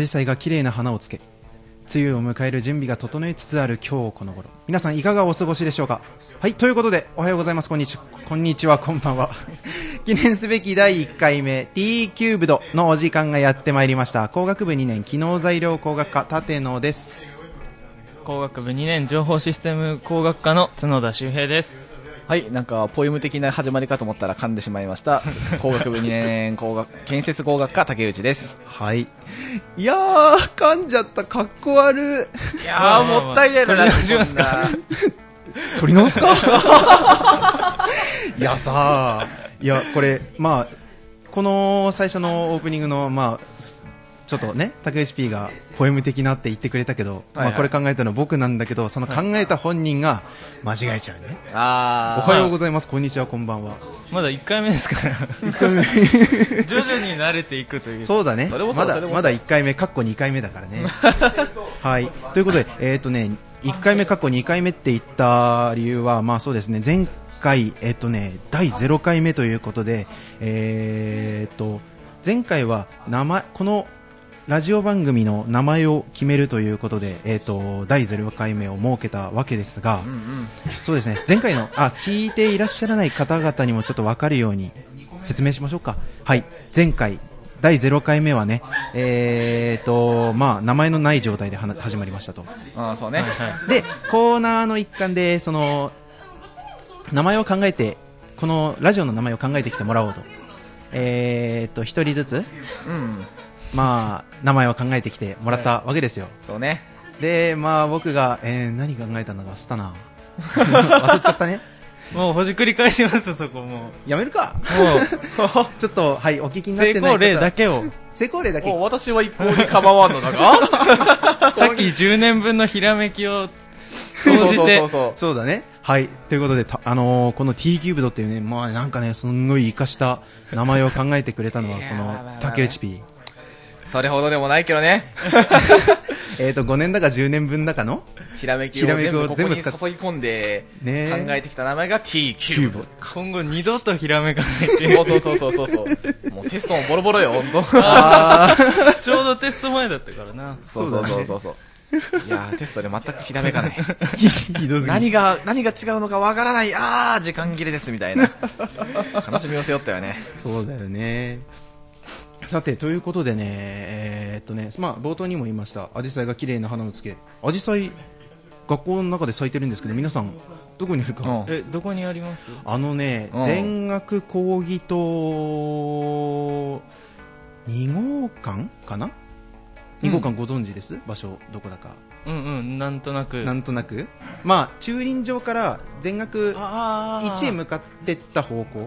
紫陽花が綺麗な花をつけ、梅雨を迎える準備が整いつつある今日この頃、皆さんいかがお過ごしでしょうか。はい、ということでおはようございます、こんにちは、こんばんは。記念すべき第1回目 T キューブドのお時間がやってまいりました。工学部2年機能材料工学科立野です。 工学部2年情報システム工学科の角田修平です。 はい、なんかポエム的な始まりかと思ったら噛んでしまいました。工学部2年建設工学科竹内です。 はい。いやー、噛んじゃった、かっこ悪い。 いやー、もったいないな。 取り直しますか。 取り直すか。いやさー、いやこれまあこの最初のオープニングのまあちょっとね、竹内 P がポエム的なって言ってくれたけど、まあこれ考えたのは僕なんだけど、その考えた本人が間違えちゃうね。おはようございます、こんにちは、こんばんは。 まだ1回目ですから 1回目徐々に慣れていくという。 そうだね、まだ1回目かっこ2回目だからね。はい、ということで1回目かっこ2回目って言った理由は、まあそうですね、前回第0回目ということで、前回はこのラジオ番組の名前を決めるということで、第0回目を設けたわけですが、そうですね、前回の聞いていらっしゃらない方々にもちょっと分かるように説明しましょうか。はい、前回第0回目はね、まあ名前のない状態で始まりましたと。 そうね。 でコーナーの一環でその名前を考えて、このラジオの名前を考えてきてもらおうと、一人ずつ、まあ名前を考えてきてもらったわけですよ。 そうね。 でまあ僕が、何考えたのか忘れたな。忘れちゃったね。 もうほじくり返します、そこもうやめるか。 もうちょっとはい、お聞きになってない方、 成功例だけを。 成功例だけ。 私は一向に構わんのだが。 さっき10年分のひらめきを総じて。 そうだね。はい、ということでこの T キューブドっていうね、まあなんかね、すんごい活かした名前を考えてくれたのはこの竹内 P。 それほどでもないけどね。 5年だか10年分だかのひらめきを全部ここに注ぎ込んで考えてきた名前が T キューブド。 今後二度とひらめかないっていう。 そうもうテストもボロボロよ、本当。 ちょうどテスト前だったからな。 そういやー、テストで全くひらめかない。 ひどすぎ。 何が違うのかわからない。時間切れですみたいな悲しみを背負ったよね。 そうだよね。さて、ということでね、まあ冒頭にも言いました、アジサイが綺麗な花をつけ、アジサイ学校の中で咲いてるんですけど、皆さんどこにあるか。 どこにあります？ 全学講義棟2号館かな。2号館ご存知です？場所どこだか。 なんとなく。 まあ駐輪場から全学1へ向かってった方向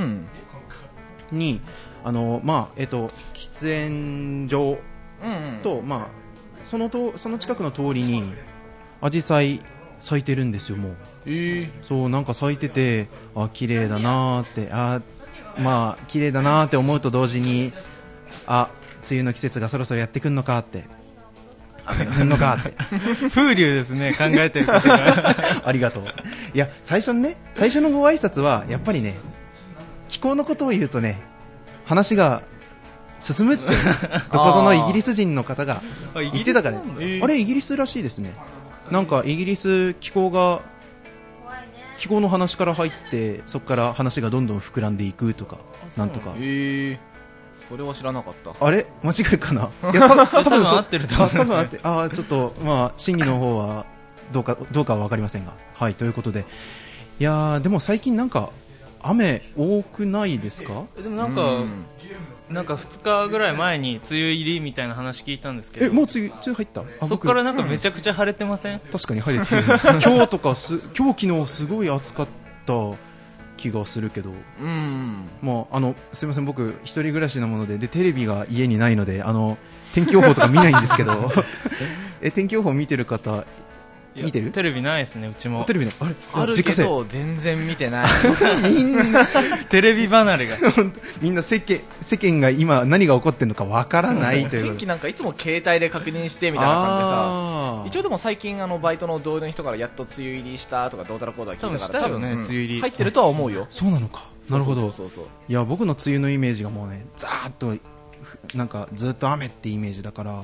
に、まあ喫煙所と、まあその近くの通りにアジサイ咲いてるんですよ。もうそうなんか咲いてて、綺麗だなーって、まあ綺麗だなーって思うと同時に、梅雨の季節がそろそろやってくんのかって、雨が降んのかって風流ですね、考えてることが。 ありがとう。いや、最初のご挨拶はやっぱりね、気候のことを言うとね、話が進むってどこぞのイギリス人の方が言ってたから、あれイギリスらしいですね。なんかイギリス気候の話から入って、そこから話がどんどん膨らんでいくとかなんとか。 それは知らなかった。 あれ間違いかな。いや多分合ってると思います。 多分合って、ちょっとまあ真偽の方はどうかは分かりませんが、はい、ということで、いやでも最近なんか雨多くないですか？ でもなんか2日ぐらい前に梅雨入りみたいな話聞いたんですけど。 もう梅雨入った？ そこからなんかめちゃくちゃ晴れてません？ 確かに晴れてる。今日昨日すごい暑かった気がするけど、まあすみません、僕一人暮らしなものでテレビが家にないので天気予報とか見ないんですけど天気予報見てる方見てる？ テレビないですね、うちも。 テレビのあるけど全然見てない。 みんなテレビ離れがみんな世間が今何が起こってるのかわからないという。 天気なんかいつも携帯で確認してみたいな感じでさ、一応でも最近バイトの同僚の人からやっと梅雨入りしたとかどうたらこうだ聞いたから、多分ね、梅雨入り入ってるとは思うよ。 そうなのか。なるほど。いや僕の梅雨のイメージがもうね、ザーッとなんかずっと雨ってイメージだから、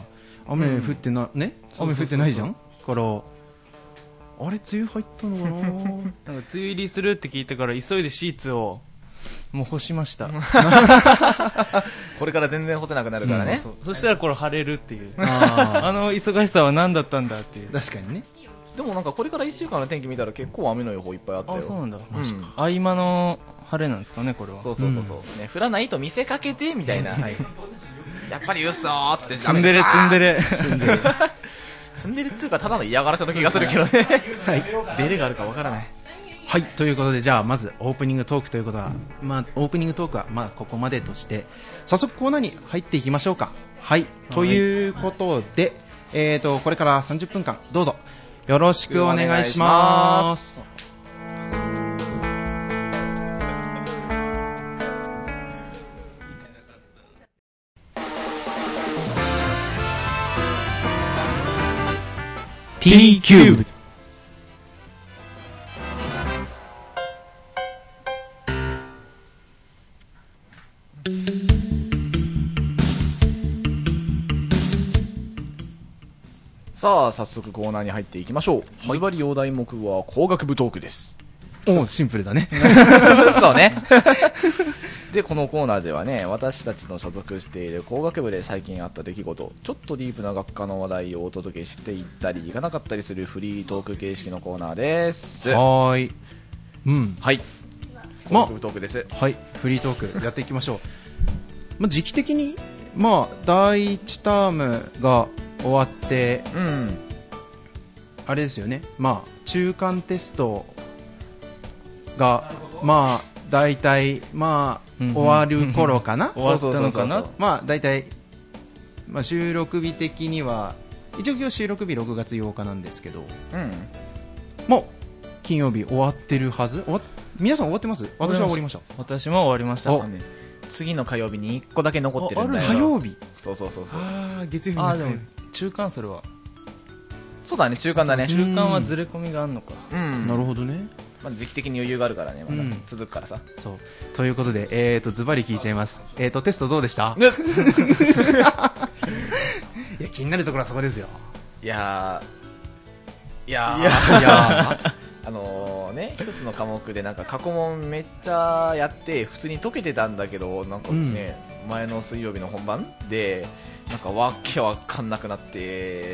雨降ってな、ね、雨降ってないじゃんから、あれ梅雨入ったのかななんか梅雨入りするって聞いてから急いでシーツをもう干しましたこれから全然干せなくなるからね。 そしたらこれ晴れるっていうあの忙しさは何だったんだっていう。 確かにね。 でもなんかこれから1週間の天気見たら結構雨の予報いっぱいあったよ。 あ、そうなんだ、合間の晴れなんですかねこれは。 そう、ね、降らないと見せかけてみたいな、はい、やっぱり嘘ーっつって積んでる積んでる積んでるっていうかただの嫌がらせの気がするけどねはい、デレがあるかわからない。 はい、ということで、じゃあまずオープニングトークということは、オープニングトークはここまでとして早速コーナーに入っていきましょうか。はい、ということで、これから30分間どうぞよろしくお願いします。T キューブ。 さあ早速コーナーに入っていきましょう。ズバリお題目は工学部トークです。 お、シンプルだねそうねでこのコーナーではね、私たちの所属している工学部で最近あった出来事、ちょっとディープな学科の話題をお届けしていったりいかなかったりするフリートーク形式のコーナーです。 はい、はい、 工学部トークです。 はい、フリートークやっていきましょう時期的に第1タームが終わって、あれですよね、中間テストがだいたい終わる頃かな終わったのかな。 だいたい収録日的には一応今日収録日6月8日なんですけど、もう金曜日終わってるはず。皆さん終わってます？私は終わりました。 私も終わりました。 次の火曜日に1個だけ残ってるんだよ。 火曜日。 そう。 月曜日。 でも中間、それはそうだね、中間だね。 中間はずれ込みがあるのか。 なるほどね。 時期的に余裕があるからね、まだ続くからさ。 そうということで、ズバリ聞いちゃいます。テストどうでした？いや、気になるところはそこですよ。 いや一つの科目で過去問めっちゃやって普通に解けてたんだけど、前の水曜日の本番でわけわかんなくなって、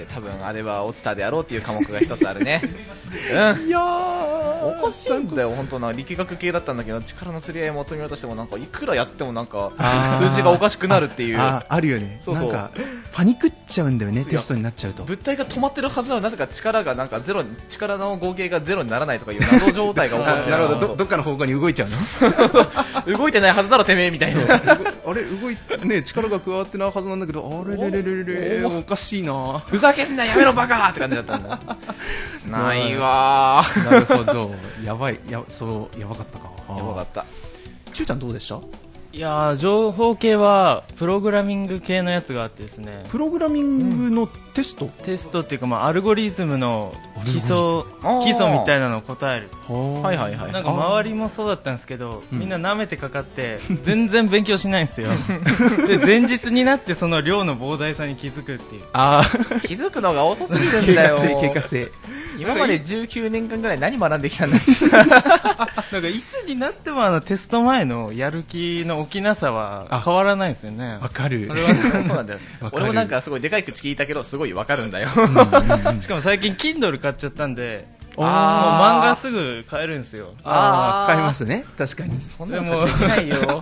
多分あれは落ちたであろうっていう科目が一つあるね。いやー、おかしいんだよ本当な。力学系だったんだけど、力の釣り合い求めようとしてもいくらやっても数字がおかしくなるっていう。 あるよね。そうパニクっちゃうんだよね、テストになっちゃうと。 物体が止まってるはずなのになぜか力がゼロ、力の合計がゼロにならないとかいう謎状態が起こってなるほど、どっかの方向に動いちゃうの。動いてないはずだろてめえみたいな。 あれ動いね、力が加わってないはずなんだけど、あれおかしいな。 ふざけんなやめろバカって感じだったんだ。ないわー。 なるほど。やばかったか。 やばかった。 しゅうちゃんどうでした？ いやー、情報系はプログラミング系のやつがあってですね。 プログラミングのテスト？ テストっていうか、アルゴリズムの基礎みたいなのを答える。周りもそうだったんですけど、みんな舐めてかかって全然勉強しないんですよ。で前日になってその量の膨大さに気づくっていう。 気づくのが遅すぎるんだよ。 計画性。 今まで19年間ぐらい何学んできたんだいつになってもテスト前のやる気の起きなさは変わらないですよね。 わかる。 そうなんだよ。俺もすごいでかい口聞いたけどすごいわかるんだよ。 しかも最近 Kindle 買っちゃったんで、もう漫画すぐ買えるんですよ。 買いますね。確かに。 そんなことできないよ。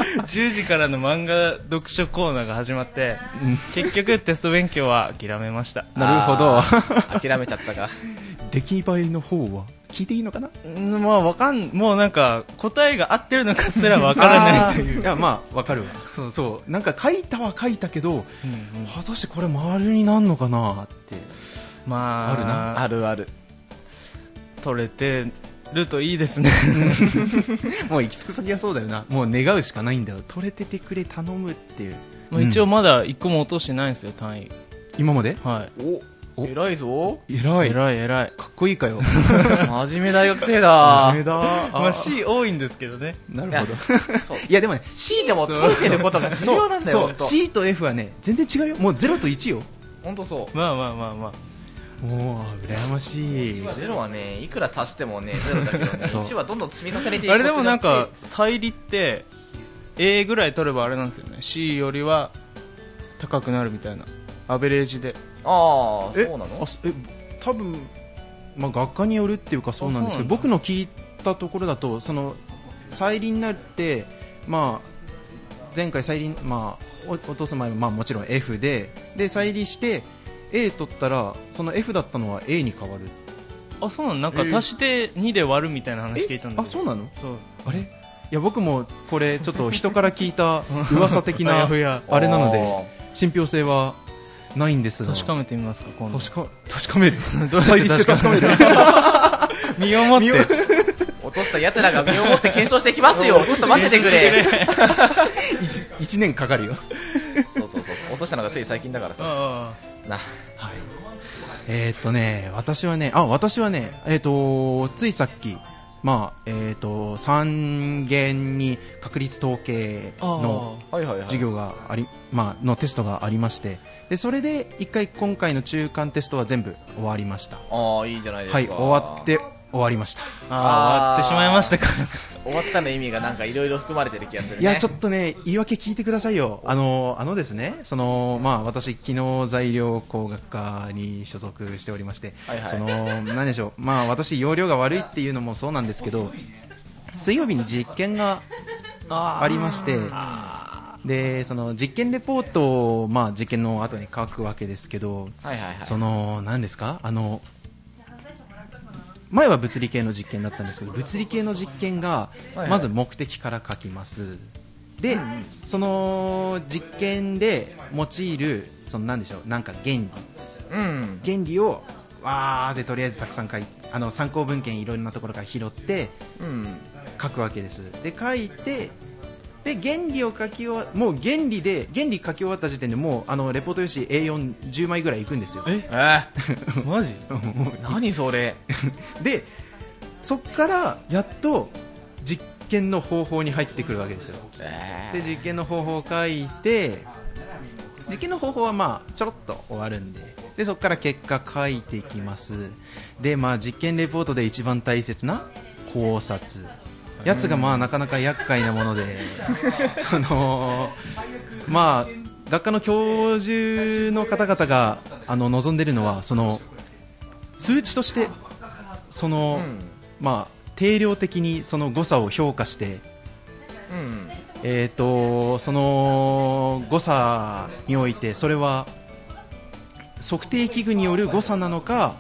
10時からの漫画読書コーナーが始まって、結局テスト勉強は諦めました。 なるほど。 諦めちゃったか。 出来栄えの方は聞いていいのかな？ もう答えが合ってるのかすらわからないという。 いや、わかるわ。そう。書いたは書いたけど、果たしてこれ丸になんのかなって。あるな。 ある。 取れてるといいですね。 もう行き着く先はそうだよな。もう願うしかないんだよ。取れててくれ頼むっていう。 一応まだ1個も落としてないんですよ、単位。 今まで？ はい。 偉いぞ。 偉い。 かっこいいかよ。 真面目大学生だ。 真面目だ。 C 多いんですけどね。 なるほど。いやでもね、 C でも取れてることが重要なんだよ。 C と F はね、全然違うよ。もう0と1よ。 本当そう。 まあまあまあまあ、 もう羨ましい。 ゼロはね、いくら足してもねゼロだけどね1はどんどん積み重ねていく。 あれでもなんか再利って A ぐらい取ればあれなんですよね、 C よりは高くなるみたいな、アベレージで。 ああ、そうなの？ 多分、まあ、学科によるっていうかそうなんですけど、僕の聞いたところだと、その再利になって、まあ、前回再利、まあ、落とす前は、まあ、もちろん F で再利して A 取ったら、その F だったのは A に変わる。 あ、そうなの？なんか足して2で割るみたいな話聞いたんだけど。 あ、そうなの？ そう。 あれ、いや僕もこれちょっと人から聞いた噂的なあれなので信憑性はないんですが、 確かめてみますか、今度。 確かめる再利して確かめる身をもって落とした奴らが身をもって検証してきますよ。ちょっと待っててくれ。 1年かかるよ。 そう落としたのがつい最近だからさな。はい。 私はね、ついさっき、まあ3限に確率統計の授業がのテストがありまして、でそれで1回今回の中間テストは全部終わりました。 ああ、いいじゃないですか。 はい、終わりました。 終わってしまいましたか。 終わったの意味がなんかいろいろ含まれてる気がするね。 いや、ちょっとね、言い訳聞いてくださいよ。ですね、私、機能材料工学科に所属しておりまして、何でしょう、私、容量が悪いっていうのもそうなんですけど、水曜日に実験がありまして、でその実験レポートを、実験の後に書くわけですけど、何ですか、前は物理系の実験だったんですけど、物理系の実験がまず目的から書きます。で、その実験で用いる何でしょう、なんか原理をわーでとりあえずたくさん書いて、参考文献いろんなところから拾って書くわけです。で書いて、で原理書き終わった時点でもうレポート用紙 A410 枚ぐらいいくんですよ。 マジ何それでそっからやっと実験の方法に入ってくるわけですよ。で実験の方法を書いて、実験の方法はちょろっと終わるんで、そこから結果書いていきます。で実験レポートで一番大切な考察やつがなかなか厄介なもので学科の教授の方々が望んでいるのは、数値として定量的にその誤差を評価して、その誤差においてそれは測定器具による誤差なのか、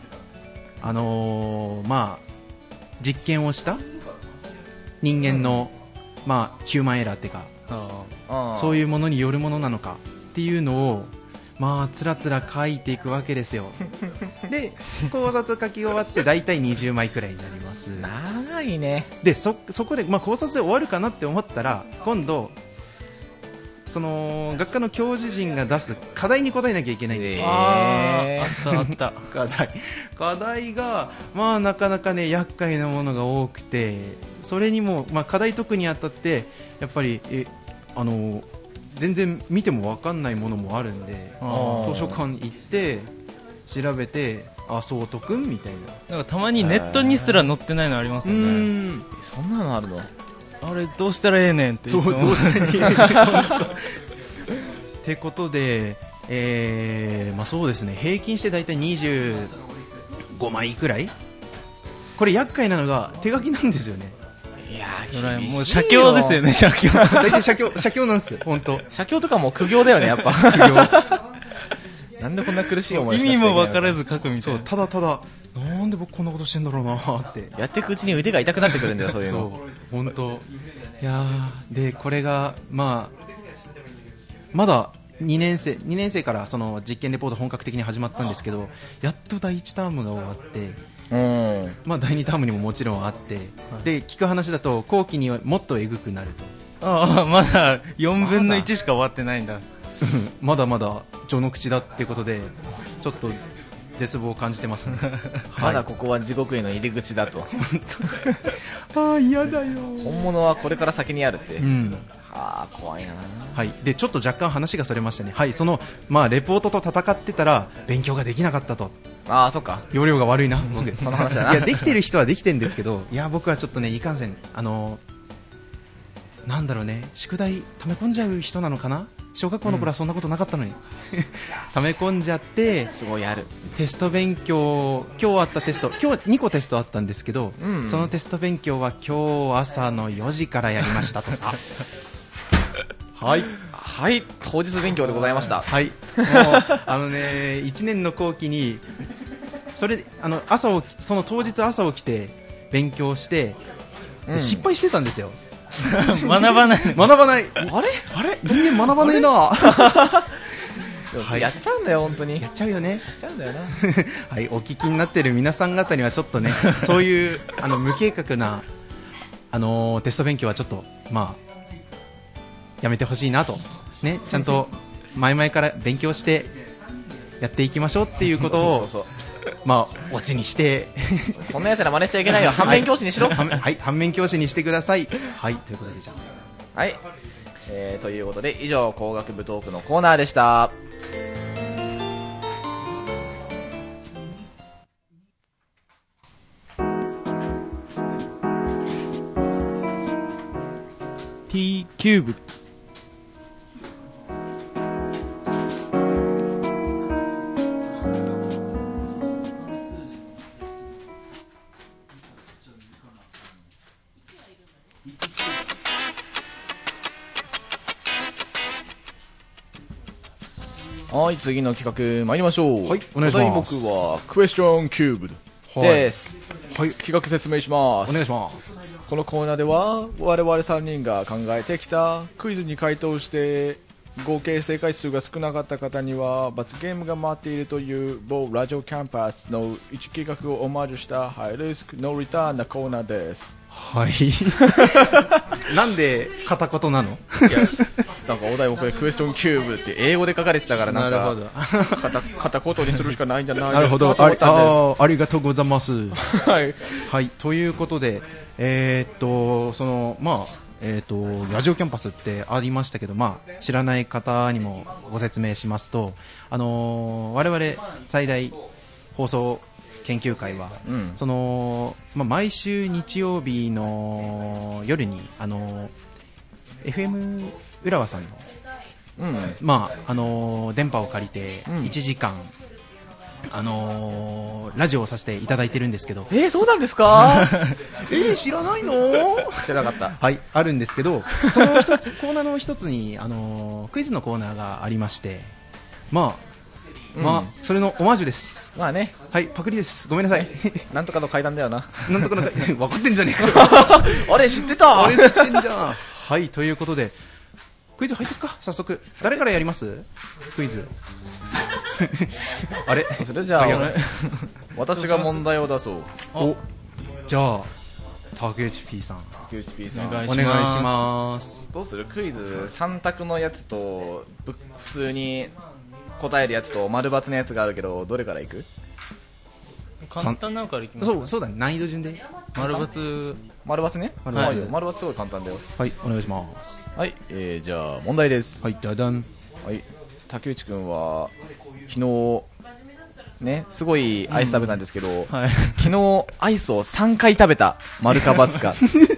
実験をした人間の、ヒューマンエラーっていうか、そういうものによるものなのかっていうのをつらつら書いていくわけですよ。で考察書き終わってだいたい20枚くらいになります。 長いね。 でそこで、考察で終わるかなって思ったら、今度その学科の教授陣が出す課題に答えなきゃいけないんですよ。 あった課題がなかなかね厄介なものが多くて、それにも、課題解くにあたってやっぱり全然見ても分かんないものもあるんで、図書館行って調べて、そう解くみたいな。 なんかたまにネットにすら載ってないのありますよね。 そんなのあるの？ あれどうしたらええねんってどうしたらええねんってことで、そうですね、平均してだいたい25枚くらい。これ厄介なのが手書きなんですよね。 いやー、もう写経ですよね。写経大体写経なんです、本当。 写経とかも苦行だよね、やっぱ。苦行なんでこんな苦しい思いしなきゃいけないの？ 意味も分からず書くみたいな。 ただなんで僕こんなことしてんだろうなってやっていくうちに腕が痛くなってくるんだよ、そういうの。 本当。いやでこれがまだ2年生からその実験レポート本格的に始まったんですけど、やっと第1タームが終わって、第2タームにももちろんあって、で聞く話だと後期にはもっとえぐくなると。 まだ4分の1しか終わってないんだ。 まだまだ序の口だっていうことで、ちょっと絶望を感じてますね。 まだここは地獄への入り口だと。 嫌だよ。 本物はこれから先にあるって。 怖いな。 はい、でちょっと若干話がそれましたね。はい、そのレポートと戦ってたら勉強ができなかったと。 そっか。 容量が悪いな僕。 その話だな。 いやできてる人はできてるんですけど、いや僕はちょっとねいかんせんなんだろうね、宿題溜め込んじゃう人なのかな。小学校の頃はそんなことなかったのに、溜め込んじゃってすごいある。 テスト勉強、今日あったテスト、今日2個テストあったんですけど、そのテスト勉強は今日朝の4時からやりましたとさ。はい当日勉強でございました。 はい、もう1年の後期にそれその当日朝起きて勉強して、失敗してたんですよ。 学ばない。 あれ人間学ばないな。 やっちゃうんだよ本当に。 やっちゃうよね。 やっちゃうんだよな。 はい、お聞きになってる皆さん方にはちょっとね、そういう無計画なテスト勉強はちょっとやめてほしいなとね、ちゃんと前々から勉強してやっていきましょうっていうことをオチにしてこんなやつら真似しちゃいけないよ。反面教師にしろ。 はい、反面教師にしてください。はい、ということでじゃあ、はい、ということで以上工学部トークのコーナーでした。 T キューブ。 はい、次の企画参りましょう。 はい、お願いします。 僕はクエスチョンキューブです。はい、企画説明します。 お願いします。 このコーナーでは我々3人が考えてきたクイズに回答して合計正解数が少なかった方には罰ゲームが待っているという某ラジオキャンパスの一企画をオマージュしたハイリスクノーリターンなコーナーです。 はい。なんで片言なの？ いや、なんかお題目でクエスチョンキューブって英語で書かれてたから、なんか片言にするしかないんじゃないですかと思ったんです。 ありがとうございます。 はい、 はい、ということでそのラジオキャンパスってありましたけど、知らない方にもご説明しますと、我々最大放送研究会は、その毎週日曜日の夜にFM 浦和さんの、電波を借りて1時間、ラジオをさせていただいてるんですけど。 そうなんですか？ 知らないの？ 知らなかった。 はい、あるんですけど、その一つコーナーの一つにクイズのコーナーがありまして、それのオマージュです。はい、パクリです。ごめんなさい。 なんとかの階段だよな。 なんとかの階段、分かってんじゃねえか。 あれ知ってた？ あれ知ってんじゃん。はい、ということでクイズ入ってくか。早速誰からやります？クイズ。あれ？ それじゃあ私が問題を出そう。 じゃあ竹内 P さん。 お願いします。 どうする？クイズ3択のやつと普通に答えるやつと丸×のやつがあるけど、どれからいく？ 簡単なのからいきます。 そうだね、難易度順で。 丸× ね。丸×すごい簡単だよ。 はい、お願いします。 はい、じゃあ問題です。 はい、じゃだん。 はい、竹内くんは昨日ね、すごいアイス食べたんですけど、昨日アイスを3回食べた。丸か×か。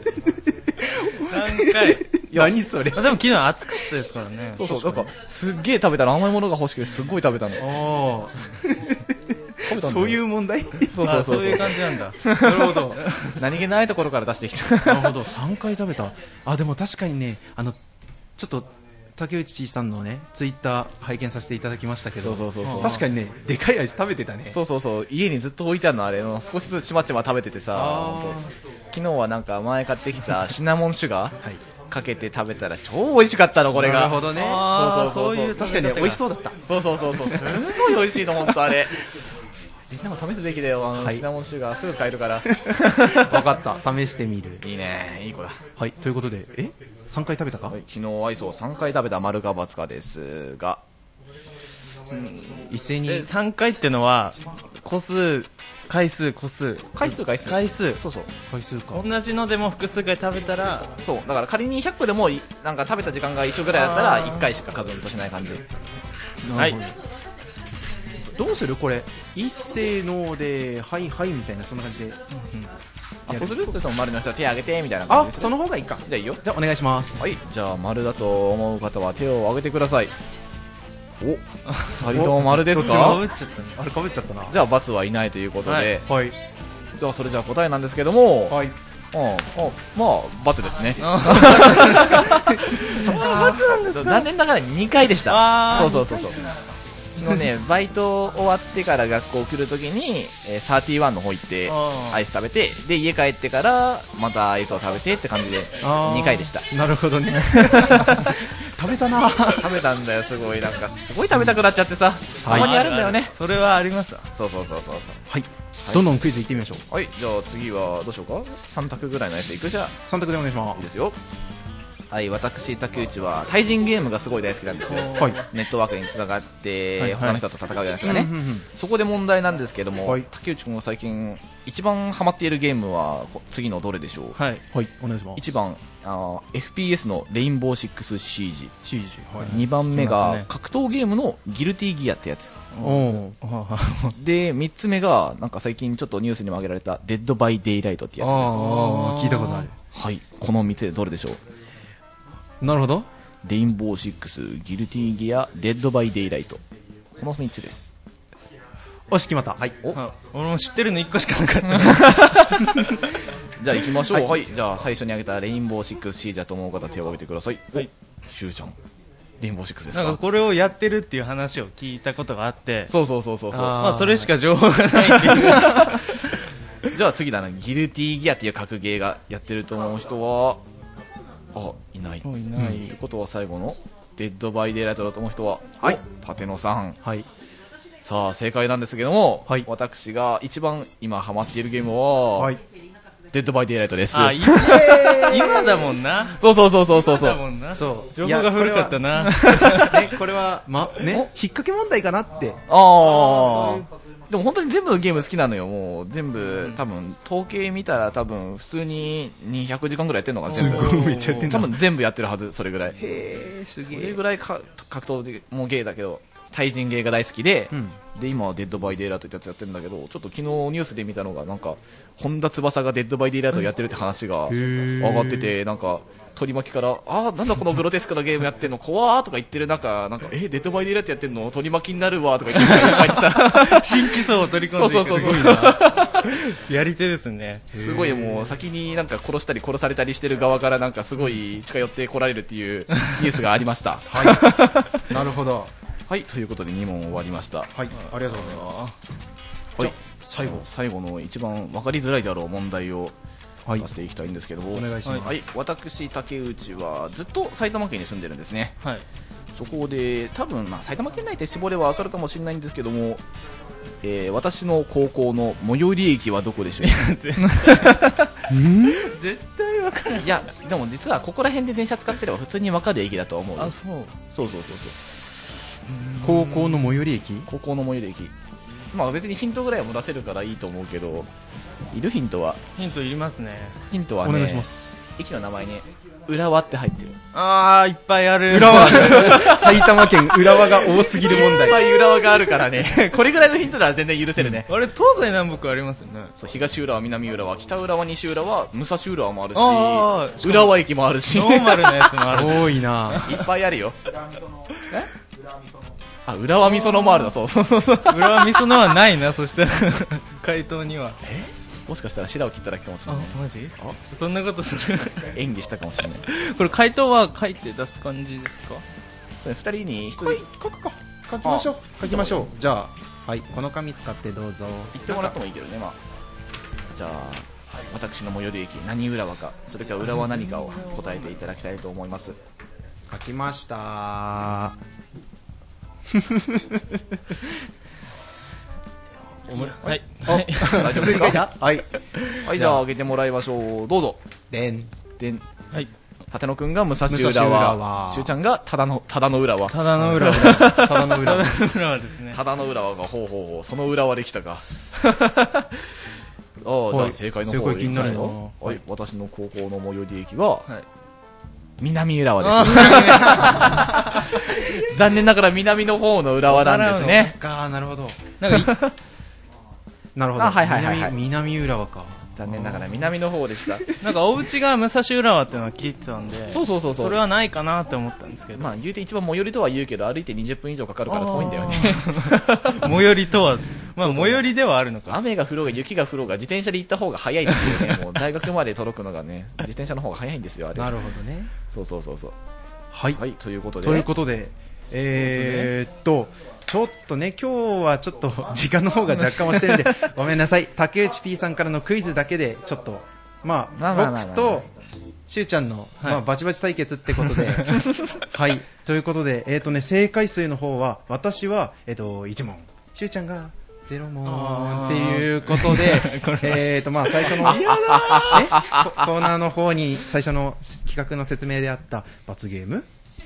3回。 何それ。 でも昨日暑かったですからね。 そう、なんかすっげえ食べたら甘いものが欲しくてすっごい食べたの。 そういう問題？ そういう感じなんだ。 なるほど。 何気ないところから出してきた。 なるほど、3回食べた。でも確かにね、ちょっと竹内さんのねツイッター拝見させていただきましたけど、確かにね、でかいアイス食べてたね。 家にずっと置いてあるの、あれの少しずつちまちま食べててさ、昨日はなんか前買ってきたシナモンシュガーかけて食べたら超美味しかったの、これが。 なるほどね。 そういう確かにね、美味しそうだった。 すごい美味しいの、本当あれ。みんなも試すべきだよ。シナモンシュガーすぐ買えるから。 分かった、試してみる。 いいね、いい子だ。 はい、ということで3回食べたか？ 昨日アイスを3回食べた。丸か×かですが、 一斉に 3回ってのは個数回数個数回数そうそう回数か。 同じのでも複数回食べたら、 そうだから仮に100個でもなんか食べた時間が一緒ぐらいだったら1回しか数としない感じ。 はい。 どうするこれ、一斉のではいはいみたいな、そんな感じで。 あ、そうする？それとも丸の人は手を挙げてみたいな感じでする？ その方がいいか。 じゃあいいよ。 じゃあお願いします。 はい、じゃあ丸だと思う方は手を挙げてください。お、2人とも丸ですか？ かぶっちゃったね。 あれかぶっちゃったな。 じゃあ×はいないということで、 はい。 じゃあそれじゃあ答えなんですけども、 はい。 まあ×ですね。 そこは×なんですか？ 残念ながら2回でした。そうそうのね、バイト終わってから学校来るときに、31の方行ってアイス食べて、で家帰ってからまたアイスを食べてって感じで2回でした。 なるほどね。食べたな。 食べたんだよ。すごいなんかすごい食べたくなっちゃってさ、たまにあるんだよね。 それはありますわ。 そう。 はい。どんどんクイズいってみましょう。 はい。じゃあ次はどうしようか。3択ぐらいのやついく？じゃあ 3択でお願いします。 いいですよ。はい、私竹内は対人ゲームがすごい大好きなんですよ。 はい。 ネットワークにつながって、 はい、 他の人と戦うやつがね、そこで問題なんですけども、 はい、 竹内君が最近一番ハマっているゲームは次のどれでしょう？ はい、お願いします。 1番FPS のレインボーシックスシージ、 はい、 2番目が格闘ゲームのギルティギアってやつで、3つ目がなんか最近ちょっとニュースにも挙げられたデッドバイデイライトってやつです。 聞いたことある。 はい、この3つでどれでしょう？ なるほど。 レインボーシックス、ギルティギア、デッドバイデイライト、この3つです。 よし決まった。はい。 俺も知ってるの1個しかなかった。 じゃあ行きましょう。はい。じゃあ最初に挙げたレインボーシックスシージだと思う方手を挙げてください。はい。シュウちゃん、レインボーシックスですか？ なんかこれをやってるっていう話を聞いたことがあって、 そう。 まあそれしか情報がないっていう。 じゃあ次だな、ギルティギアっていう格ゲーがやってると思う人は。いない。ってことは最後のデッドバイデイライトだと思う人は、はい、立野さん。 はい。 さあ正解なんですけども、 はい、 私が一番今ハマっているゲームは、はい、デッドバイデイライトです。 今だもんな。 そう。 だもんな。そう。情報が古かったな。 これは引っ掛け問題かなって。 でも本当に全部のゲーム好きなのよ。もう全部、多分統計見たら多分普通に200時間ぐらいやってるのかな。 すごいめっちゃやってんだ。 多分全部やってるはず。それぐらい。 すげえ。 それぐらい格闘もゲーだけど対人ゲーが大好きで、で今はデッドバイデイライトってやつやってるんだけど、ちょっと昨日ニュースで見たのがなんか本田翼がデッドバイデイライトやってるって話が上がってて、なんか取り巻きからなんだこのグロテスクなゲームやってんの怖ーとか言ってる中、なんかデッドバイデイライトやってんの取り巻きになるわとか言ってる人がいっぱいさ新規層を取り込んでいく。 そうすごいな。やり手ですね。 すごい。もう先になんか殺したり殺されたりしてる側からなんかすごい近寄ってこられるっていうニュースがありました。 はい。なるほど。 はい、ということで2問終わりました。 はい、ありがとうございます。はい、 最後の一番分かりづらいだろう問題を出していきたいんですけども、 お願いします。 はい、私竹内はずっと埼玉県に住んでるんですね。はい。そこで多分埼玉県内って絞れば分かるかもしれないんですけども、私の高校の最寄り駅はどこでしょう？ 絶対分かる。 いやでも実はここら辺で電車使ってれば普通に分かる駅だと思う。そう。 高校の最寄り駅？ 高校の最寄り駅。別にヒントぐらいはも出せるからいいと思うけど、いる？ヒントは。 ヒントいりますね。 ヒントはね、お願いします。駅の名前ね、浦和って入ってる。 いっぱいある。 浦和埼玉県浦和が多すぎる問題。 いっぱい浦和があるからね。これぐらいのヒントなら全然許せるね。 あれ東西南北ありますよね。 そう、東浦和、南浦和、北浦和、西浦和、武蔵浦和もあるし、浦和駅もあるし、 ノーマルなやつもある。 多いな。 いっぱいあるよ。浦和美園もあるな。そう。 浦和美園はないな。そしたら回答にはもしかしたら白を切っただけかもしれない。 マジ？そんなことする？ 演技したかもしれない。 これ回答は書いて出す感じですか？ それ2人に1人書きましょう。じゃあ、はい、この紙使ってどうぞ。 言ってもらってもいいけどね。じゃあ私の最寄り駅何浦和か、それから浦和何かを答えていただきたいと思います。 書きました。 はい。 大丈夫ですか？ はい。 じゃあ開けてもらいましょう。どうぞ。 でん。 はい。 立野くんが武蔵浦和、しゅうちゃんがただの浦和。 ただの浦和。 ただの浦和ですね。 ただの浦和が、ほう、その浦和できたか。じゃあ正解の方正解気になるの。 はい、私の高校の最寄り駅は、南浦和です。残念ながら南の方の浦和なんですね。 なるほど。 なるほど。 南浦和か。 残念ながら南の方でした。 なんかお家が武蔵浦和っていうのは聞いてたんで、 そうそれはないかなって思ったんですけど、 まあ言うて一番最寄りとは言うけど歩いて20分以上かかるから遠いんだよね。 最寄りとは、まあ最寄りではあるのか。 雨が降ろうが雪が降ろうが自転車で行った方が早いっていうね。もう大学まで届くのがね、自転車の方が早いんですよ、あれ。 なるほどね。 そう。 はい。 ということで。 ちょっとね、今日はちょっと時間の方が若干押してるんでごめんなさい。竹内 P さんからのクイズだけでちょっと僕としゅうちゃんのバチバチ対決ってことではいということで正解数の方は私は1問、しゅうちゃんが0問っていうことで最初のコーナーの方に最初の企画の説明であった罰ゲーム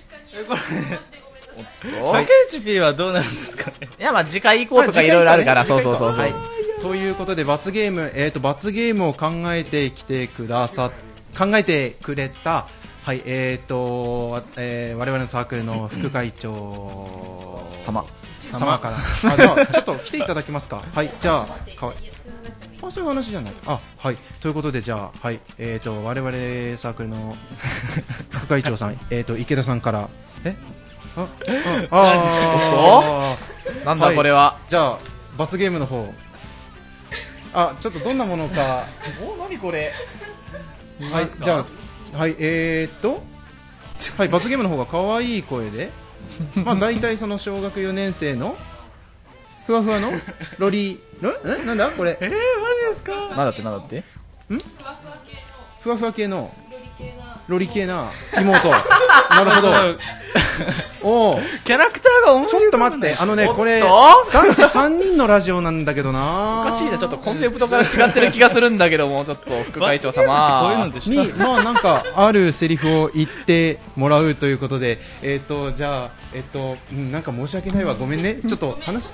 竹内 P はどうなるんですかね。 いや、まあ次回以降とかいろいろあるから、そう。 はい。ということで罰ゲーム、罰ゲームを考えてくれた、はい、我々のサークルの副会長様から、じゃあちょっと来ていただけますか。はい、じゃあそういう話じゃない。はい。ということでじゃあ、はい、我々サークルの副会長さん、池田さんから、 なんだこれは。 じゃあ罰ゲームの方、ちょっとどんなものか。 何これ。 はい、じゃあはいはい罰ゲームの方が可愛い声で大体その小学4年生のふわふわのロリなんだこれ。 マジですか。 なんだってふわふわ系のロリ系な妹。なるほど。 キャラクターが思い浮かばない。 ちょっと待って、これ男子3人のラジオなんだけどな。 おかしいな、ちょっとコンセプトから違ってる気がするんだけども、ちょっと副会長様こういうのでしたになんかあるセリフを言ってもらうということで、じゃあなんか申し訳ないわ、ごめんね、ちょっと話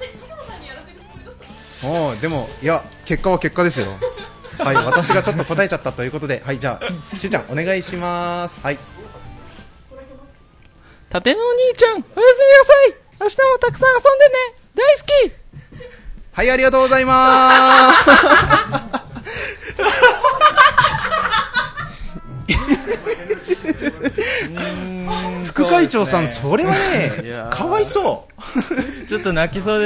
でもいや結果は結果ですよ。はい、私がちょっと答えちゃったということで、はい、じゃあしゅうちゃんお願いします。はい。 立野お兄ちゃんおやすみなさい。明日もたくさん遊んでね、大好き。 はい、ありがとうございまーす。副会長さん、それはね、かわいそう。 ちょっと泣きそうです。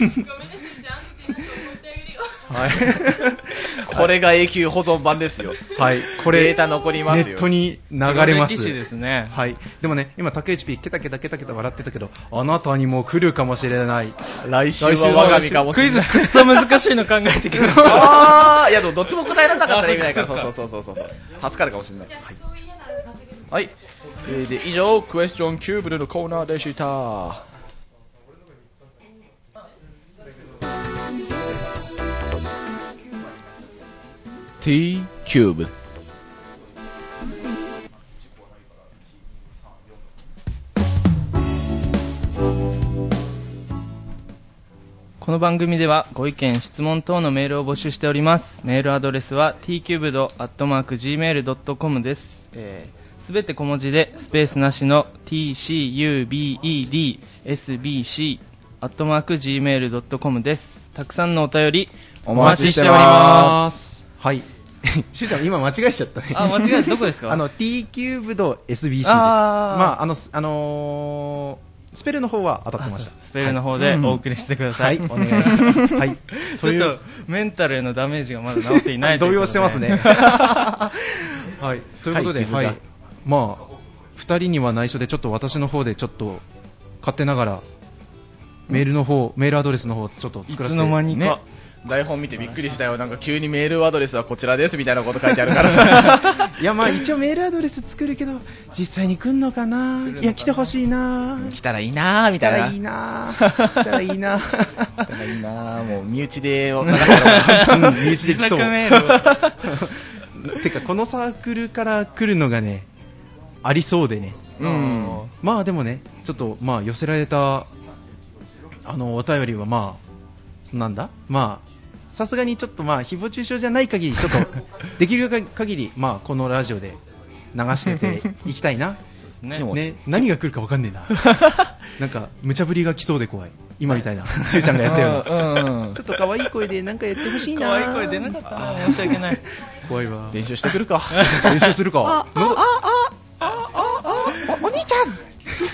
はい、 これが永久保存版ですよ。 はい、これデータ残りますよ。 ネットに流れます。 歴史ですね。 はい。でもね、今竹内 P ケタケタ笑ってたけど、あなたにも来るかもしれない。 来週は我が身かもしれない。 クイズくっそ難しいの考えてきました。 いやでもどっちも答えられなかったら意味ないから。そう。助かるかもしれない。はい。で以上クエスチョンキューブルのコーナーでした。T キューブ。 この番組ではご意見質問等のメールを募集しております。メールアドレスは tcubed@gmail.com です。すべて小文字でスペースなしの tcubed@gmail.com です。たくさんのお便りお待ちしております。 はい。しゅうちゃん今間違えちゃったね。 間違えどこですか。 T キューブド SBC です。まあスペルの方は当たってました。 スペルの方でお送りしてください。 はい、お願いします。はい。 ちょっとメンタルへのダメージがまだ治っていないということで。動揺してますね。はい。ということで、はい。まあ2人には内緒でちょっと私の方でちょっと勝手ながらメールアドレスの方ちょっと作らせて。 いつの間にか。 台本見てびっくりしたよ。なんか急にメールアドレスはこちらですみたいなこと書いてあるからさ。 いやまあ一応メールアドレス作るけど実際に来んのかな。いや来てほしいな。 来たらいいなみたいな。 来たらいいな。来たらいいな。 来たらいいな。もう身内で流したら身内で来そう。 メールてかこのサークルから来るのがねありそうでね、まあでもねちょっとまあ寄せられたお便りはまあなんだまあさすがにちょっとまあ誹謗中傷じゃない限りちょっとできる限りまあこのラジオで流してていきたいな。 そうですね。 ね、何が来るか分かんねえな。なんか無茶ぶりが来そうで怖い。今みたいなしゅうちゃんがやったようなちょっと可愛い声でなんかやってほしいな。 可愛い声出なかったな。申し訳ない。 怖いわ。 練習してくるか。 練習するか。 お兄ちゃん。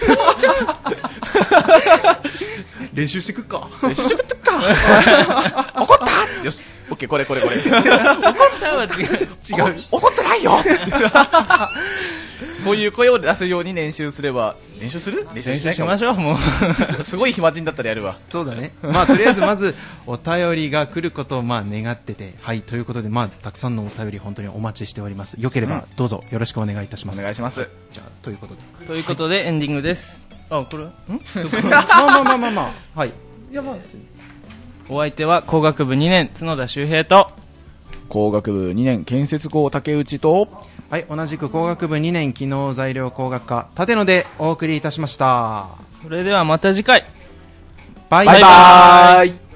練習してくっか。 練習してくっか。怒った。よし。オッケー、これ。怒ったは違う。怒ってないよ。そういう声を出すように練習すれば、練習しましょう。もうすごい暇人だったらやるわ。 そうだね。まあとりあえずまずお便りが来ることをまあ願ってて、はいということでまあたくさんのお便り本当にお待ちしております。よければどうぞよろしくお願いいたします。 お願いします。 じゃあということでエンディングです。あ、これ？ まあはい。いやまあお相手は工学部2年角田修平と工学部2年建設工竹内とはい、同じく工学部2年機能材料工学科立野でお送りいたしました。 それではまた次回。 バイバイ。